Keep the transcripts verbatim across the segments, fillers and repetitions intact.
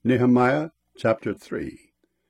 Nehemiah chapter three.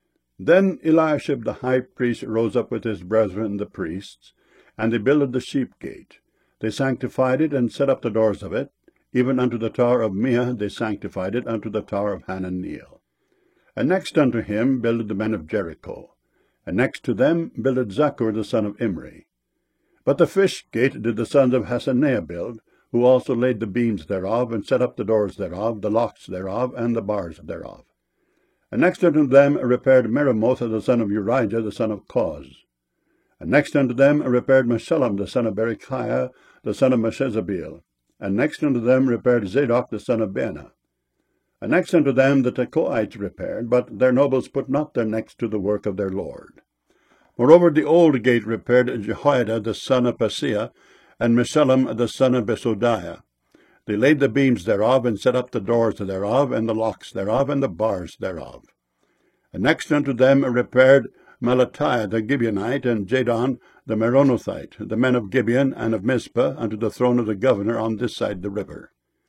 Then Eliashib the high priest rose up with his brethren the priests, and they builded the sheep gate. They sanctified it, and set up the doors of it. Even unto the tower of Meah they sanctified it, unto the tower of Hananeel. And next unto him builded the men of Jericho. And next to them builded Zaccur the son of Imri. But the fish gate did the sons of Hassenaah build, who also laid the beams thereof, and set up the doors thereof, the locks thereof, and the bars thereof. And next unto them repaired Meremoth the son of Urijah the son of Koz. And next unto them repaired Meshullam the son of Berechiah the son of Meshezabeel. And next unto them repaired Zadok the son of Baana. And next unto them the Tekoites repaired, but their nobles put not their necks to the work of their lord. Moreover the old gate repaired Jehoiada the son of Paseah, and Meshullam the son of Besodiah. They laid the beams thereof, and set up the doors thereof, and the locks thereof, and the bars thereof. And next unto them repaired Melatiah the Gibeonite, and Jadon the Meronothite, the men of Gibeon and of Mizpah, unto the throne of the governor on this side the river.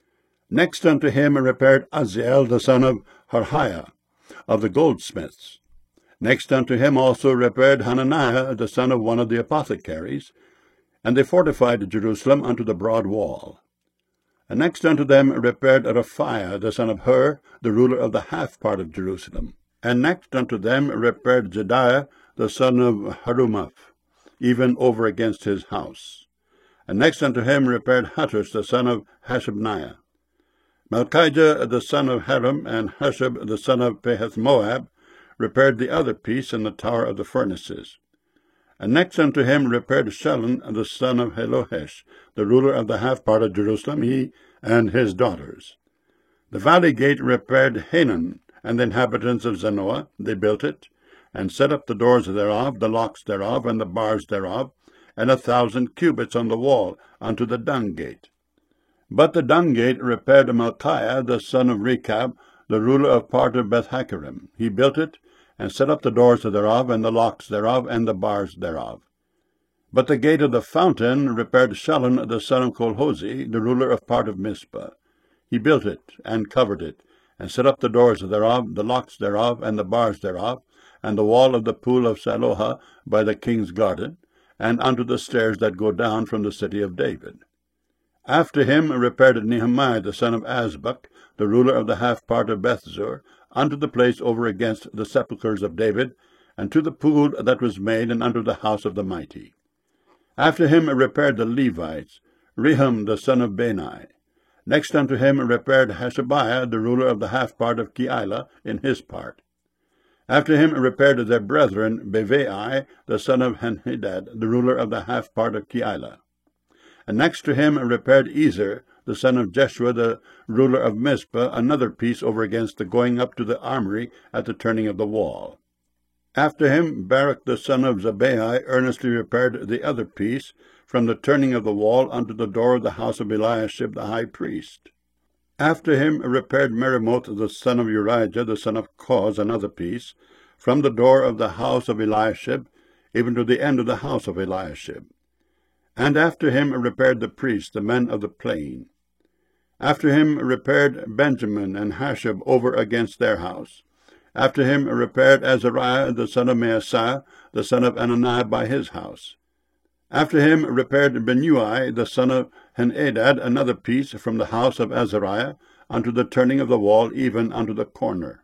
Next unto him repaired Aziel the son of Harhiah, of the goldsmiths. Next unto him also repaired Hananiah the son of one of the apothecaries, and they fortified Jerusalem unto the broad wall. And next unto them repaired Rephaiah the son of Hur, the ruler of the half part of Jerusalem. And next unto them repaired Jediah the son of Harumaph, even over against his house. And next unto him repaired Hattush the son of Hashabniah. Malchijah the son of Haram, and Hushab the son of Pahath-Moab, repaired the other piece in the tower of the furnaces. And next unto him repaired Shallun the son of Helohesh, the ruler of the half part of Jerusalem, he and his daughters. The valley gate repaired Hanan, and the inhabitants of Zanoah. They built it, and set up the doors thereof, the locks thereof, and the bars thereof, and a thousand cubits on the wall, unto the dung gate. But the dung gate repaired Malchiah the son of Rechab, the ruler of part of Beth-Hakerem. He built it, and set up the doors thereof, and the locks thereof, and the bars thereof. But the gate of the fountain repaired Shallun the son of Colhozi, the ruler of part of Mizpah. He built it, and covered it, and set up the doors thereof, the locks thereof, and the bars thereof, and the wall of the pool of Siloah by the king's garden, and unto the stairs that go down from the city of David. After him repaired Nehemiah the son of Azbuk, the ruler of the half part of Bethzur, unto the place over against the sepulchres of David, and to the pool that was made, and unto the house of the mighty. After him repaired the Levites, Rehum the son of Bani. Next unto him repaired Hashabiah, the ruler of the half part of Keilah, in his part. After him repaired their brethren Bevai, the son of Henhedad, the ruler of the half part of Keilah. And next to him repaired Ezer, the son of Jeshua, the ruler of Mizpah, another piece over against the going up to the armory at the turning of the wall. After him Baruch the son of Zabbai earnestly repaired the other piece, from the turning of the wall unto the door of the house of Eliashib the high priest. After him repaired Meremoth the son of Urijah, the son of Koz, another piece, from the door of the house of Eliashib, even to the end of the house of Eliashib. And after him repaired the priests, the men of the plain. After him repaired Benjamin and Hashab over against their house. After him repaired Azariah the son of Maaseiah, the son of Ananiah by his house. After him repaired Benui the son of Henadad, another piece from the house of Azariah, unto the turning of the wall, even unto the corner.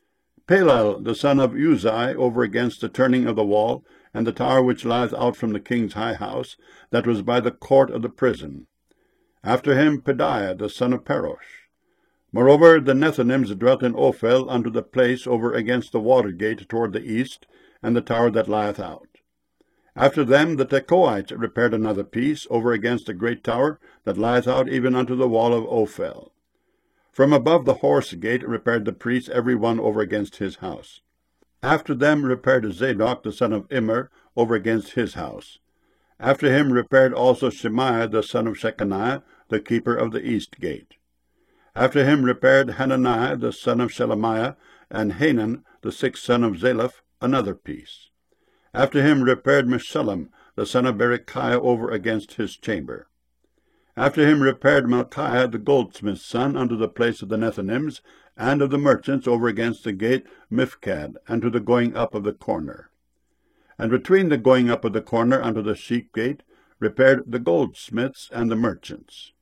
Palal the son of Uzai over against the turning of the wall, and the tower which lieth out from the king's high house, that was by the court of the prison. After him Pedaiah the son of Parosh. Moreover the Nethinims dwelt in Ophel unto the place over against the water gate toward the east, and the tower that lieth out. After them the Tekoites repaired another piece over against the great tower that lieth out even unto the wall of Ophel. From above the horse gate repaired the priests every one over against his house. After them repaired Zadok the son of Immer over against his house. After him repaired also Shemaiah the son of Shechaniah, the keeper of the east gate. After him repaired Hananiah the son of Shelemiah, and Hanan the sixth son of Zalaph, another piece. After him repaired Meshullam the son of Berechiah over against his chamber. After him repaired Micaiah the goldsmith's son unto the place of the Nethinims, and of the merchants over against the gate Mifkad, and to the going up of the corner. And between the going up of the corner unto the sheep gate repaired the goldsmiths and the merchants.